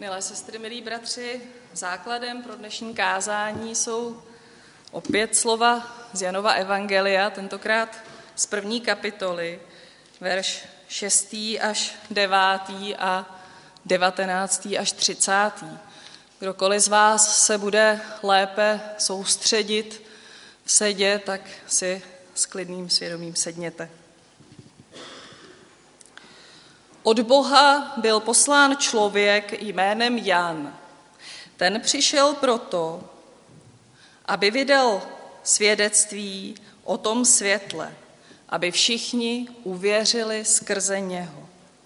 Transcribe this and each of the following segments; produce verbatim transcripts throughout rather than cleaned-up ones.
Milé sestry, milí bratři, základem pro dnešní kázání jsou opět slova z Janova evangelia, tentokrát z první kapitoly, verš šestý až devátý a devatenáctý až třicátý. Kdokoliv z vás se bude lépe soustředit v sedě, tak si s klidným svědomím sedněte. Od Boha byl poslán člověk jménem Jan. Ten přišel proto, aby vydal svědectví o tom světle, aby všichni uvěřili skrze něho.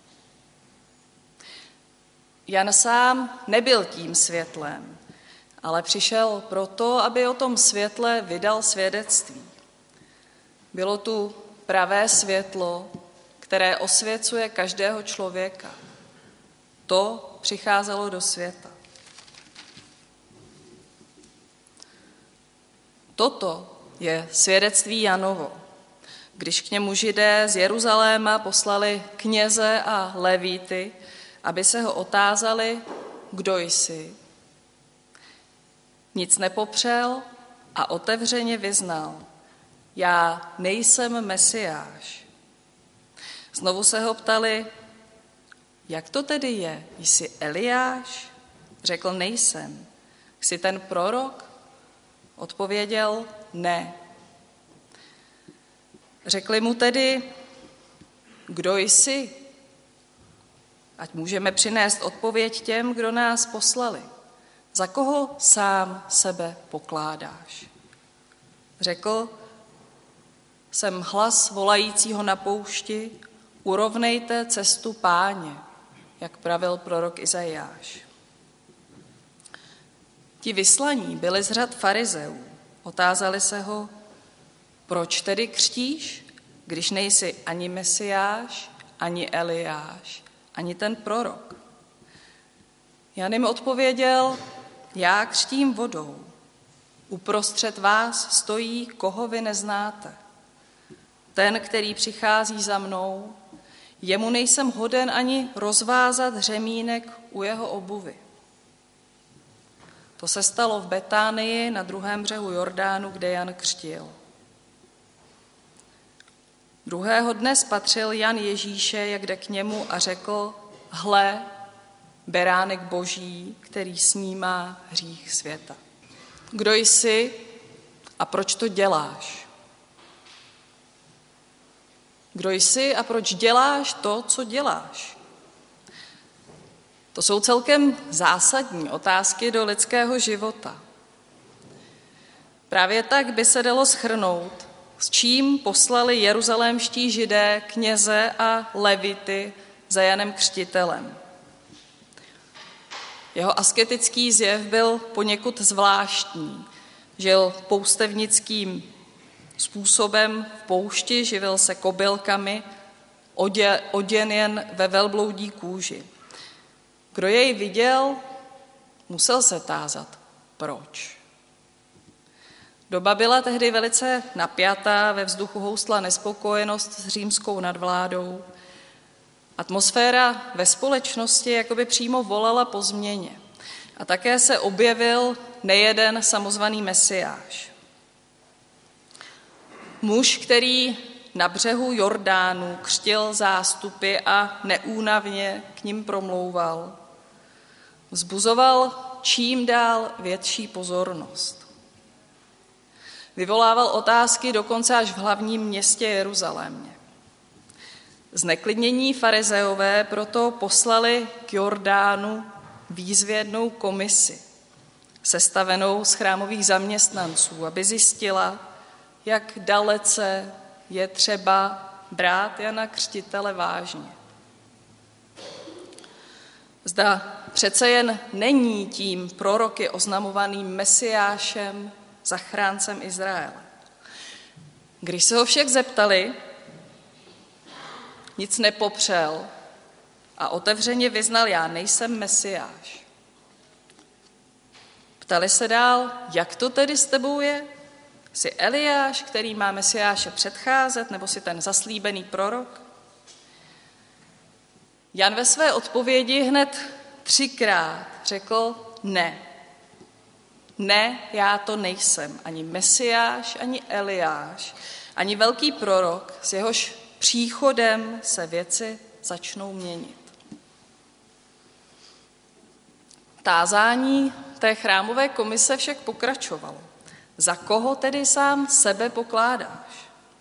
Jan sám nebyl tím světlem, ale přišel proto, aby o tom světle vydal svědectví. Bylo tu pravé světlo, které osvěcuje každého člověka. To přicházelo do světa. Toto je svědectví Janovo, když k němu Židé z Jeruzaléma poslali kněze a levíty, aby se ho otázali, kdo jsi. Nic nepopřel a otevřeně vyznal, já nejsem Mesiáš. Znovu se ho ptali, jak to tedy je, jsi Eliáš? Řekl, nejsem. Jsi ten prorok? Odpověděl, ne. Řekli mu tedy, kdo jsi? Ať můžeme přinést odpověď těm, kdo nás poslali. Za koho sám sebe pokládáš? Řekl, jsem hlas volajícího na poušti, urovnejte cestu Páně, jak pravil prorok Izajáš. Ti vyslaní byli z řad farizeů. Otázali se ho, proč tedy křtíš, když nejsi ani Mesiáš, ani Eliáš, ani ten prorok. Jan jim odpověděl, já křtím vodou. Uprostřed vás stojí, koho vy neznáte. Ten, který přichází za mnou, jemu nejsem hoden ani rozvázat řemínek u jeho obuvy. To se stalo v Betánii na druhém břehu Jordánu, kde Jan křtil. Druhého dne spatřil Jan Ježíše, jak jde k němu a řekl, hle, beránek Boží, který snímá hřích světa. Kdo jsi a proč to děláš? Kdo jsi a proč děláš to, co děláš? To jsou celkem zásadní otázky do lidského života. Právě tak by se dalo shrnout, s čím poslali jeruzalémští Židé kněze a levity za Janem Křtitelem. Jeho asketický zjev byl poněkud zvláštní. Žil poustevnickým způsobem v poušti, živil se kobylkami, odě, oděn jen ve velbloudí kůži. Kdo jej viděl, musel se tázat, proč. Doba byla tehdy velice napjatá, ve vzduchu houstla nespokojenost s římskou nadvládou. Atmosféra ve společnosti jakoby přímo volala po změně. A také se objevil nejeden samozvaný Mesiáš. Muž, který na břehu Jordánu křtil zástupy a neúnavně k nim promlouval, vzbuzoval čím dál větší pozornost. Vyvolával otázky dokonce až v hlavním městě Jeruzalémě. Zneklidnění farizeové proto poslali k Jordánu výzvědnou komisi, sestavenou z chrámových zaměstnanců, aby zjistila, jak dalece je třeba brát Jana Křtitele vážně. Zda přece jen není tím proroky oznamovaným Mesiášem, zachráncem Izraele. Když se ho však zeptali, nic nepopřel a otevřeně vyznal, já nejsem Mesiáš. Ptali se dál, jak to tedy s tebou je? Jsi Eliáš, který má Mesiáše předcházet, nebo jsi ten zaslíbený prorok? Jan ve své odpovědi hned třikrát řekl ne. Ne, já to nejsem. Ani Mesiáš, ani Eliáš, ani velký prorok, s jehož příchodem se věci začnou měnit. Tázání té chrámové komise však pokračovalo. Za koho tedy sám sebe pokládáš?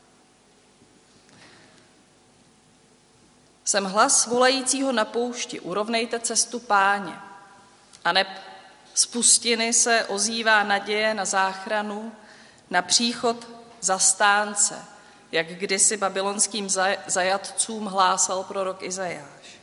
Jsem hlas volajícího na poušti, urovnejte cestu Páně. Aneb z pustiny se ozývá naděje na záchranu, na příchod zastánce, jak kdysi babylonským zajatcům hlásal prorok Izajáš.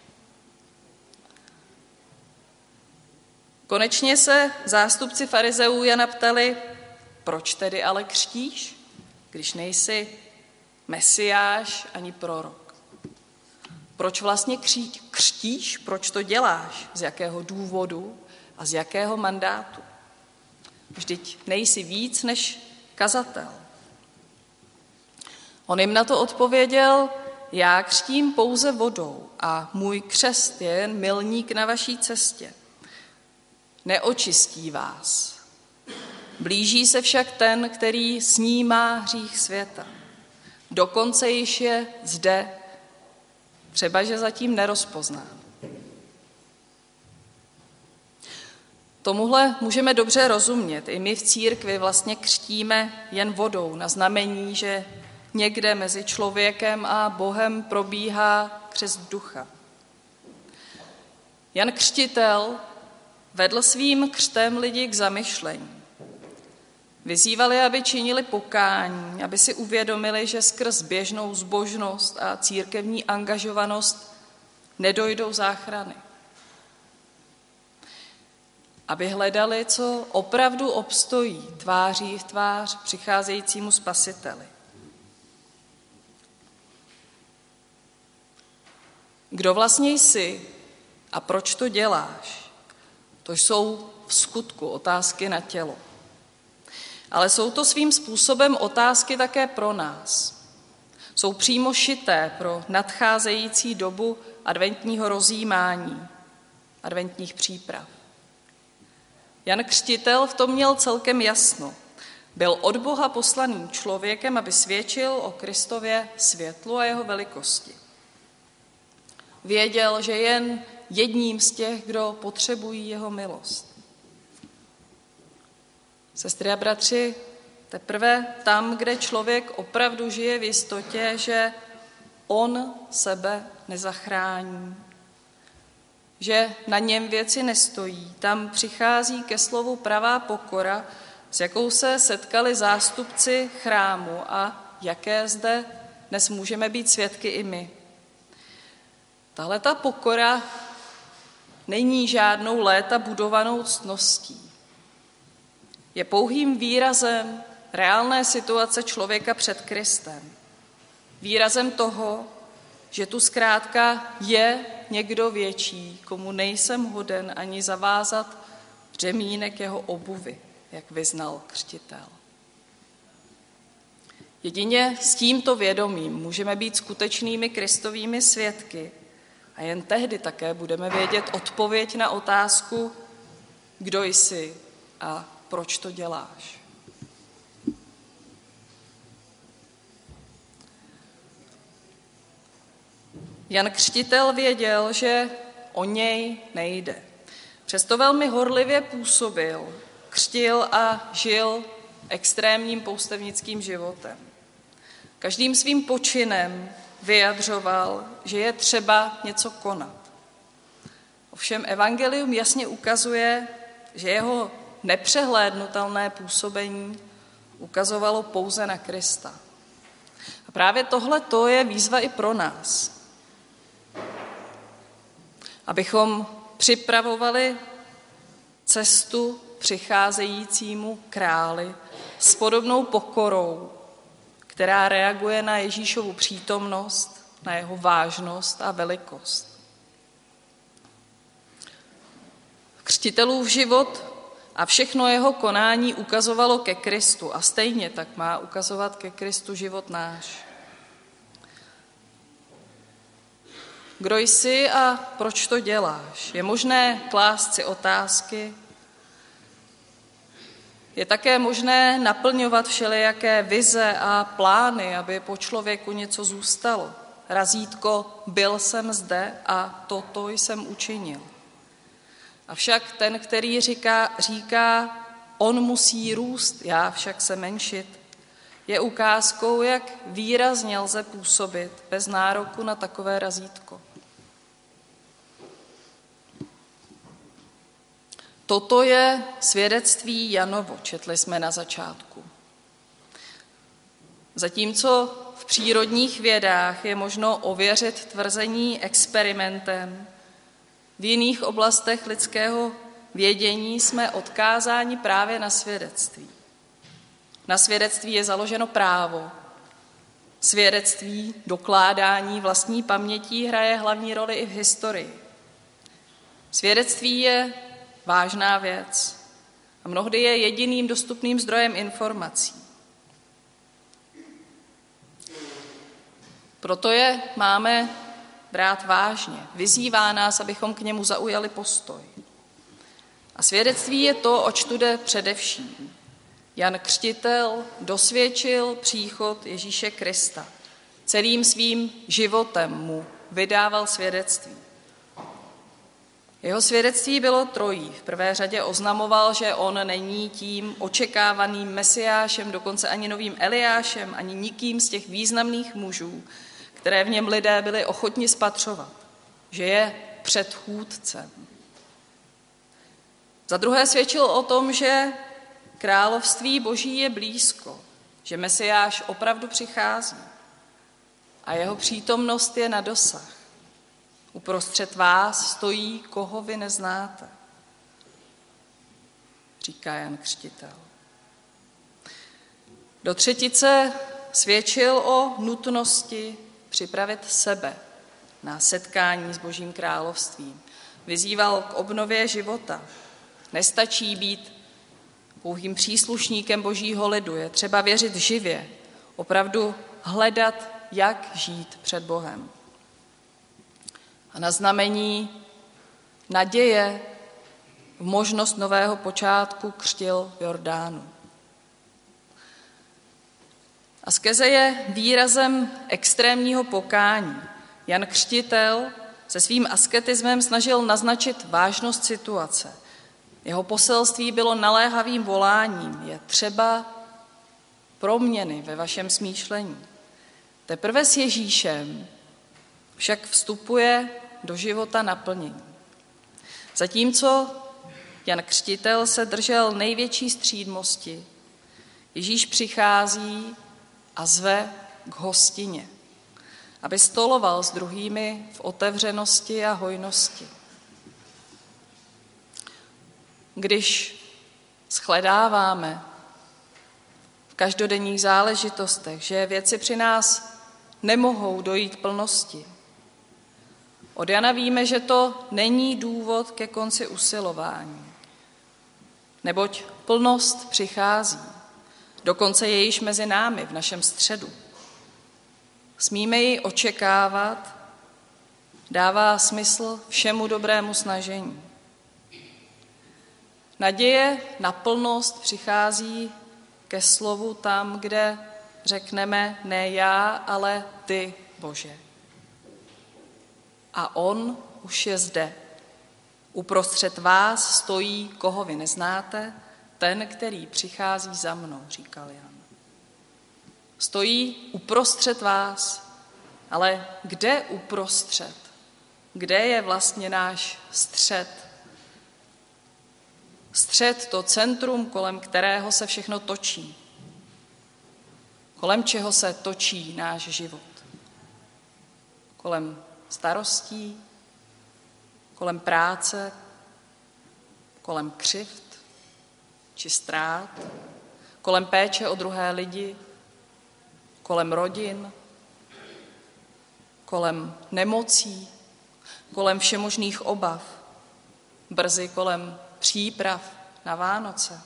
Konečně se zástupci farizeů Jana ptali, proč tedy ale křtíš, když nejsi Mesiáš ani prorok? Proč vlastně křtíš, proč to děláš, z jakého důvodu a z jakého mandátu? Vždyť nejsi víc než kazatel. On jim na to odpověděl, já křtím pouze vodou a můj křest je jen milník na vaší cestě. Neočistí vás. Blíží se však ten, který snímá hřích světa. Dokonce již je zde, třeba že zatím nerozpozná. Tomuhle můžeme dobře rozumět. I my v církvi vlastně křtíme jen vodou na znamení, že někde mezi člověkem a Bohem probíhá křest ducha. Jan Křtitel vedl svým křtem lidi k zamyšlení. Vyzývali, aby činili pokání, aby si uvědomili, že skrz běžnou zbožnost a církevní angažovanost nedojdou záchrany. Aby hledali, co opravdu obstojí tváří v tvář přicházejícímu Spasiteli. Kdo vlastně jsi a proč to děláš? To jsou v skutku otázky na tělo. Ale jsou to svým způsobem otázky také pro nás. Jsou přímo šité pro nadcházející dobu adventního rozjímání, adventních příprav. Jan Křtitel v tom měl celkem jasno. Byl od Boha poslaným člověkem, aby svědčil o Kristově světlu a jeho velikosti. Věděl, že jen jedním z těch, kdo potřebují jeho milost. Sestry a bratři, teprve tam, kde člověk opravdu žije v jistotě, že on sebe nezachrání, že na něm věci nestojí, tam přichází ke slovu pravá pokora, s jakou se setkali zástupci chrámu a jaké zde dnes můžeme být svědky i my. Tahle ta pokora není žádnou léta budovanou ctností. Je pouhým výrazem reálné situace člověka před Kristem. Výrazem toho, že tu zkrátka je někdo větší, komu nejsem hoden ani zavázat břemínek jeho obuvy, jak vyznal Křtitel. Jedině s tímto vědomím můžeme být skutečnými Kristovými svědky a jen tehdy také budeme vědět odpověď na otázku, kdo jsi a proč to děláš. Jan Křtitel věděl, že o něj nejde. Přesto velmi horlivě působil, křtil a žil extrémním poustevnickým životem. Každým svým počinem vyjadřoval, že je třeba něco konat. Ovšem evangelium jasně ukazuje, že jeho nepřehlédnutelné působení ukazovalo pouze na Krista. A právě tohle to je výzva i pro nás. Abychom připravovali cestu přicházejícímu králi s podobnou pokorou, která reaguje na Ježíšovu přítomnost, na jeho vážnost a velikost. Křtitelův život a všechno jeho konání ukazovalo ke Kristu a stejně tak má ukazovat ke Kristu život náš. Kdo jsi a proč to děláš? Je možné klást si otázky. Je také možné naplňovat všelijaké vize a plány, aby po člověku něco zůstalo. Razítko, byl jsem zde a toto jsem učinil. Avšak ten, který říká, říká, on musí růst, já však se menšit, je ukázkou, jak výrazně lze působit bez nároku na takové razítko. Toto je svědectví Janovo, četli jsme na začátku. Zatímco v přírodních vědách je možno ověřit tvrzení experimentem, v jiných oblastech lidského vědění jsme odkázáni právě na svědectví. Na svědectví je založeno právo. Svědectví, dokládání vlastní pamětí hraje hlavní roli i v historii. Svědectví je vážná věc a mnohdy je jediným dostupným zdrojem informací. Proto je máme brát vážně. Vyzývá nás, abychom k němu zaujali postoj. A svědectví je to, oč tu jde především. Jan Křtitel dosvědčil příchod Ježíše Krista. Celým svým životem mu vydával svědectví. Jeho svědectví bylo trojí. V prvé řadě oznamoval, že on není tím očekávaným Mesiášem, dokonce ani novým Eliášem, ani nikým z těch významných mužů, které v něm lidé byli ochotni spatřovat, že je předchůdcem. Za druhé svědčil o tom, že království Boží je blízko, že Mesiáš opravdu přichází a jeho přítomnost je na dosah. Uprostřed vás stojí, koho vy neznáte, říká Jan Křtitel. Do třetice svědčil o nutnosti připravit sebe na setkání s Božím královstvím. Vyzýval k obnově života. Nestačí být pouhým příslušníkem Božího lidu, je třeba věřit živě, opravdu hledat, jak žít před Bohem. A na znamení naděje v možnost nového počátku křtil v Jordánu. Askeze je výrazem extrémního pokání. Jan Křtitel se svým asketismem snažil naznačit vážnost situace. Jeho poselství bylo naléhavým voláním. Je třeba proměny ve vašem smýšlení. Teprve s Ježíšem však vstupuje do života naplnění. Zatímco Jan Křtitel se držel největší střídmosti, Ježíš přichází a zve k hostině, aby stoloval s druhými v otevřenosti a hojnosti. Když shledáváme v každodenních záležitostech, že věci při nás nemohou dojít plnosti, od Jana víme, že to není důvod ke konci usilování, neboť plnost přichází, dokonce je již mezi námi v našem středu. Smíme ji očekávat, dává smysl všemu dobrému snažení. Naděje na plnost přichází ke slovu tam, kde řekneme ne já, ale ty, Bože. A on už je zde. Uprostřed vás stojí, koho vy neznáte, ten, který přichází za mnou, říkal Jan. Stojí uprostřed vás, ale kde uprostřed? Kde je vlastně náš střed? Střed, to centrum, kolem kterého se všechno točí. Kolem čeho se točí náš život. Kolem starostí, kolem práce, kolem křivd či ztrát, kolem péče o druhé lidi, kolem rodin, kolem nemocí, kolem všemožných obav, brzy kolem příprav na Vánoce.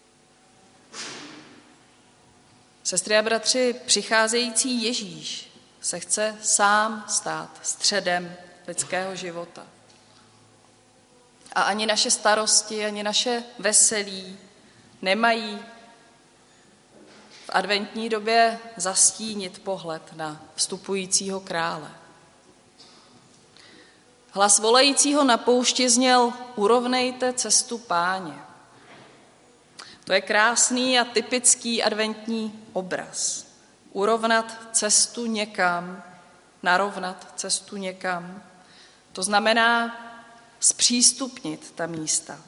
Sestry a bratři, přicházející Ježíš se chce sám stát středem lidského života. A ani naše starosti, ani naše veselí nemají v adventní době zastínit pohled na vstupujícího krále. Hlas volajícího na poušti zněl: urovnejte cestu Páně. To je krásný a typický adventní obraz. Urovnat cestu někam, narovnat cestu někam. To znamená zpřístupnit ta místa.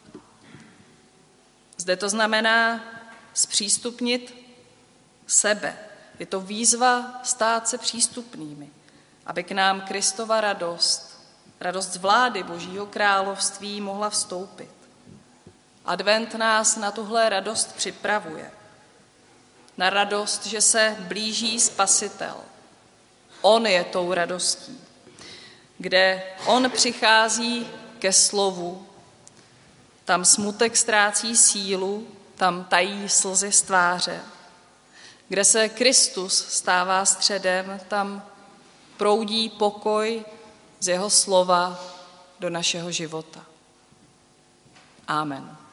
Zde to znamená zpřístupnit sebe. Je to výzva stát se přístupnými, aby k nám Kristova radost, radost z vlády Božího království mohla vstoupit. Advent nás na tuhle radost připravuje. Na radost, že se blíží Spasitel. On je tou radostí, kde on přichází ke slovu, tam smutek ztrácí sílu, tam tají slzy z tváře. Kde se Kristus stává středem, tam proudí pokoj z jeho slova do našeho života. Amen.